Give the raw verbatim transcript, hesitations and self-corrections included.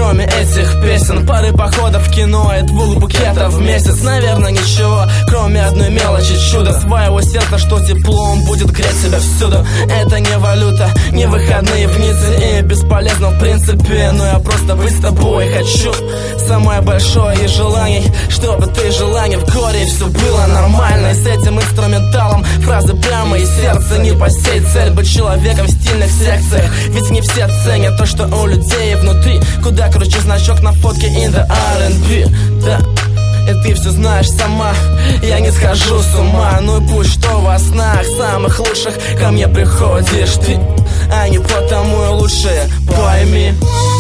кроме этих песен. Пары походов в кино и двух букетов в месяц. Наверное, ничего, кроме одной мелочи, чудо своего сердца, что теплом будет греть себя всюду. Это не валюта, не выходные в Ницце, и бесполезно в принципе, но я просто быть с тобой хочу. Самое большое из желаний, чтобы ты жила не в горе, и все было нормально. И с этим инструменталом фразы прямо из сердца. Не по сей цель быть человеком в стильных секциях, ведь не все ценят то, что у людей внутри. Куда круче значок на фотке in the ар энд би. Да, и ты все знаешь сама, я не схожу с ума. Ну и пусть что во снах самых лучших ко мне приходишь ты, а не потому и лучшее, пойми.